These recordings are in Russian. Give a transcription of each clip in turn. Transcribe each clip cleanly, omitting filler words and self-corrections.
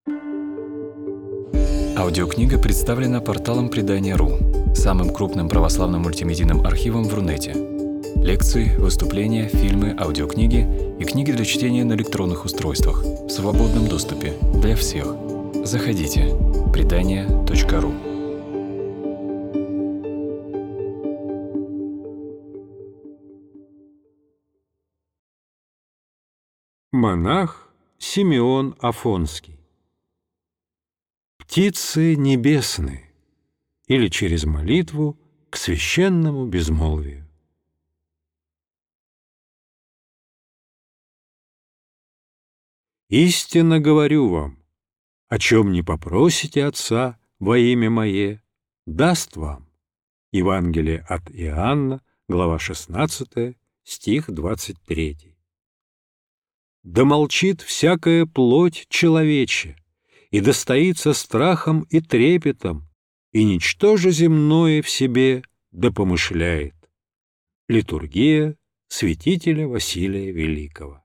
Аудиокнига представлена порталом Предания.ру, самым крупным православным мультимедийным архивом в Рунете. Лекции, выступления, фильмы, аудиокниги и книги для чтения на электронных устройствах в свободном доступе для всех. Заходите. Предания.ру. Монах Симеон Афонский. Птицы небесные, или через молитву к священному безмолвию. Истинно говорю вам, о чем не попросите Отца во имя Мое, даст вам. Евангелие от Иоанна, глава 16, стих 23. Да молчит всякая плоть человечья, и достоится страхом и трепетом, и ничтоже земное в себе да помышляет. Литургия святителя Василия Великого.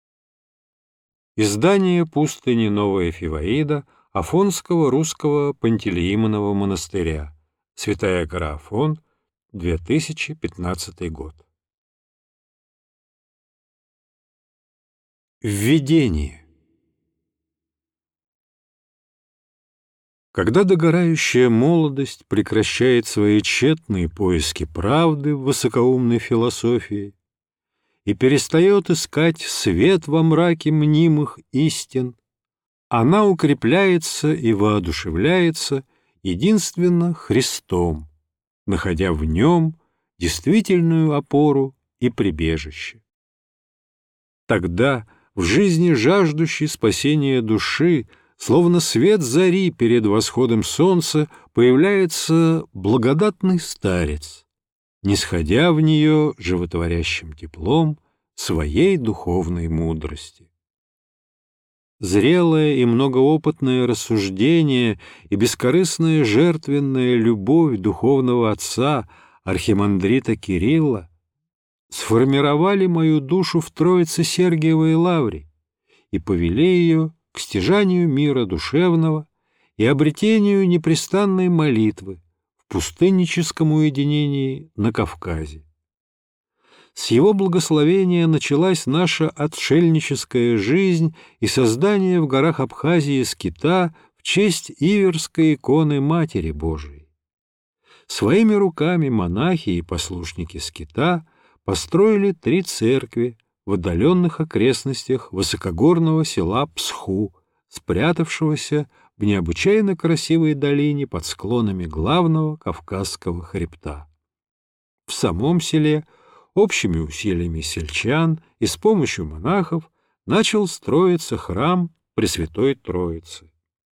Издание «Пустыни Новая Фиваида» Афонского русского Пантелеимонова монастыря. Святая гора Афон, 2015 год. Введение. Когда догорающая молодость прекращает свои тщетные поиски правды в высокоумной философии и перестает искать свет во мраке мнимых истин, она укрепляется и воодушевляется единственно Христом, находя в Нем действительную опору и прибежище. Тогда в жизни жаждущей спасения души, словно свет зари перед восходом солнца, появляется благодатный старец, нисходя в нее животворящим теплом своей духовной мудрости. Зрелое и многоопытное рассуждение и бескорыстная жертвенная любовь духовного отца архимандрита Кирилла сформировали мою душу в Троице Сергиевой Лавре и повели ее к стяжанию мира душевного и обретению непрестанной молитвы в пустынническом уединении на Кавказе. С его благословения началась наша отшельническая жизнь и создание в горах Абхазии скита в честь Иверской иконы Матери Божией. Своими руками монахи и послушники скита построили 3 церкви в отдаленных окрестностях высокогорного села Псху, спрятавшегося в необычайно красивой долине под склонами главного Кавказского хребта. В самом селе общими усилиями сельчан и с помощью монахов начал строиться храм Пресвятой Троицы.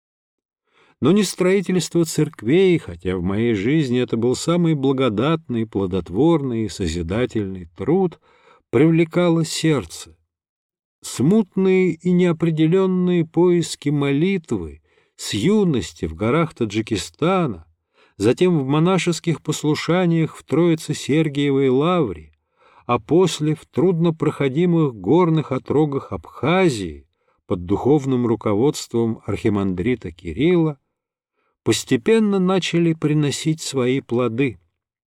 Но не строительство церквей, хотя в моей жизни это был самый благодатный, плодотворный и созидательный труд, привлекало сердце. Смутные и неопределенные поиски молитвы с юности в горах Таджикистана, затем в монашеских послушаниях в Троице-Сергиевой Лавре, а после в труднопроходимых горных отрогах Абхазии под духовным руководством архимандрита Кирилла постепенно начали приносить свои плоды.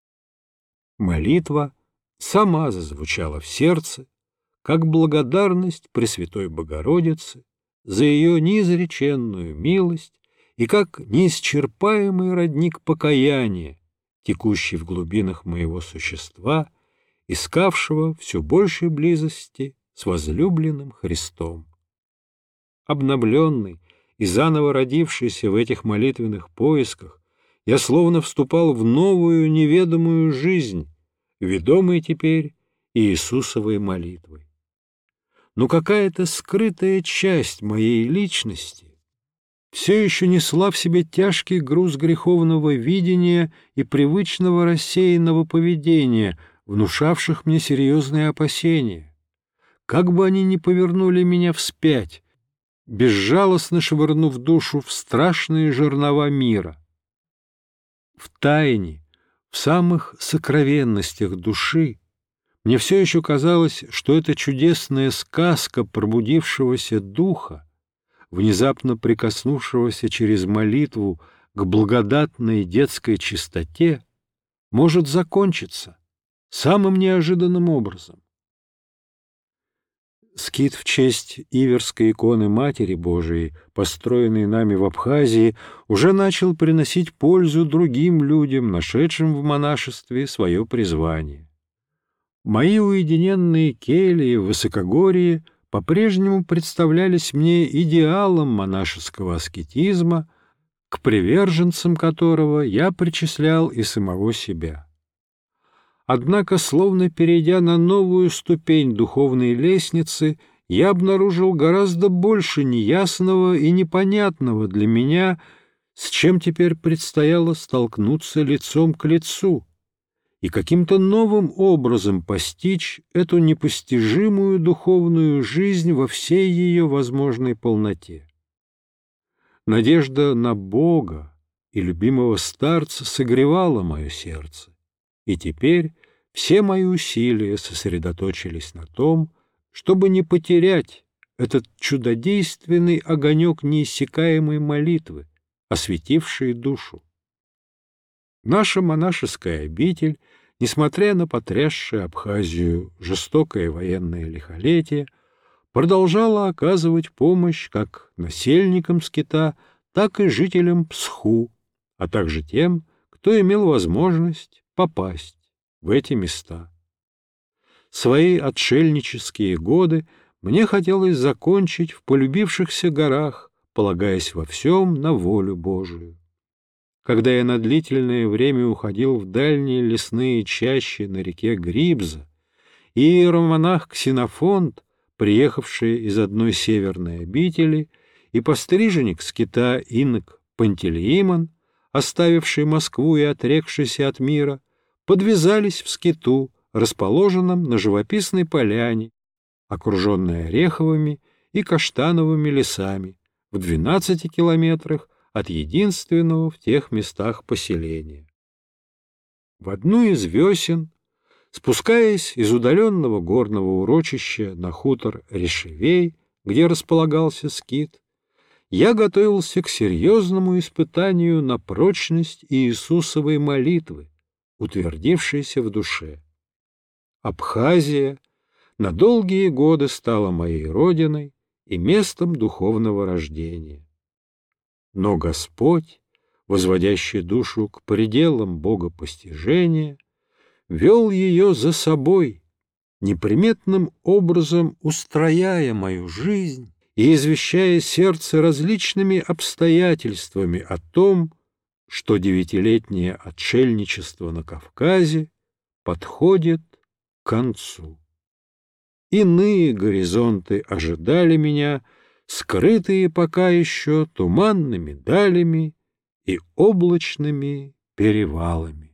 Молитва сама зазвучала в сердце, как благодарность Пресвятой Богородице за ее неизреченную милость и как неисчерпаемый родник покаяния, текущий в глубинах моего существа, искавшего все большей близости с возлюбленным Христом. Обновленный и заново родившийся в этих молитвенных поисках, я словно вступал в новую неведомую жизнь, ведомый теперь Иисусовой молитвой. Но какая-то скрытая часть моей личности все еще несла в себе тяжкий груз греховного видения и привычного рассеянного поведения, внушавших мне серьезные опасения. Как бы они ни повернули меня вспять, безжалостно швырнув душу в страшные жернова мира. В тайне, в самых сокровенностях души мне все еще казалось, что эта чудесная сказка пробудившегося духа внезапно прикоснувшегося через молитву к благодатной детской чистоте, может закончиться самым неожиданным образом. Скит в честь Иверской иконы Матери Божией, построенный нами в Абхазии, уже начал приносить пользу другим людям, нашедшим в монашестве свое призвание. Мои уединенные кельи в высокогорье по-прежнему представлялись мне идеалом монашеского аскетизма, к приверженцам которого я причислял и самого себя. Однако, словно перейдя на новую ступень духовной лестницы, я обнаружил гораздо больше неясного и непонятного для меня, с чем теперь предстояло столкнуться лицом к лицу и каким-то новым образом постичь эту непостижимую духовную жизнь во всей ее возможной полноте. Надежда на Бога и любимого старца согревала мое сердце, и теперь все мои усилия сосредоточились на том, чтобы не потерять этот чудодейственный огонек неиссякаемой молитвы, осветивший душу. Наша монашеская обитель, несмотря на потрясшее Абхазию жестокое военное лихолетие, продолжала оказывать помощь как насельникам Скита, так и жителям Псху, а также тем, кто имел возможность попасть в эти места. Свои отшельнические годы мне хотелось закончить в полюбившихся горах, полагаясь во всем на волю Божию. Когда я на длительное время уходил в дальние лесные чащи на реке Грибза, иеромонах Ксенофонт, приехавший из одной северной обители, и постриженник Скита инок Пантелеимон, оставивший Москву и отрекшийся от мира, подвязались в скиту, расположенном на живописной поляне, окруженной ореховыми и каштановыми лесами, в 12 километрах от единственного в тех местах поселения. В одну из весен, спускаясь из удаленного горного урочища на хутор Решевей, где располагался скит, я готовился к серьезному испытанию на прочность Иисусовой молитвы, утвердившейся в душе. Абхазия на долгие годы стала моей родиной и местом духовного рождения. Но Господь, возводящий душу к пределам богопостижения, вел ее за собой, неприметным образом устрояя мою жизнь и извещая сердце различными обстоятельствами о том, что 9-летнее отшельничество на Кавказе подходит к концу. Иные горизонты ожидали меня, скрытые пока еще туманными далями и облачными перевалами.